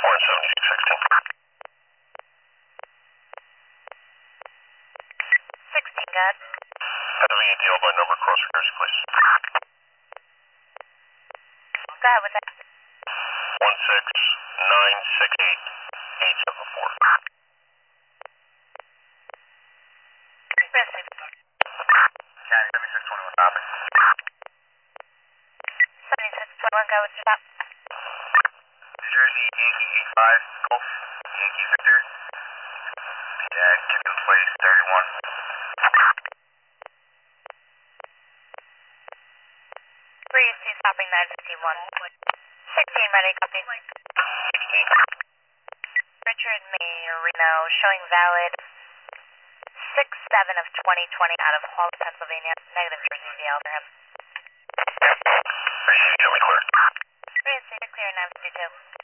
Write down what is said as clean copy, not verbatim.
16, God. Have a deal by number cross regards, please. Go ahead with that. 16968 874. Received. County 7621 copy. 7621, go with your stop. New Jersey Yankee 85 Golf Yankee Victor. Given place 31. Breeze, he's stopping 951. 16, ready, copy. 16. Richard Marino, showing valid 6/7 of 2020 out of Hall, Pennsylvania. Negative Jersey DL for him. Appreciate you, clear. Breeze, you're clear, 952.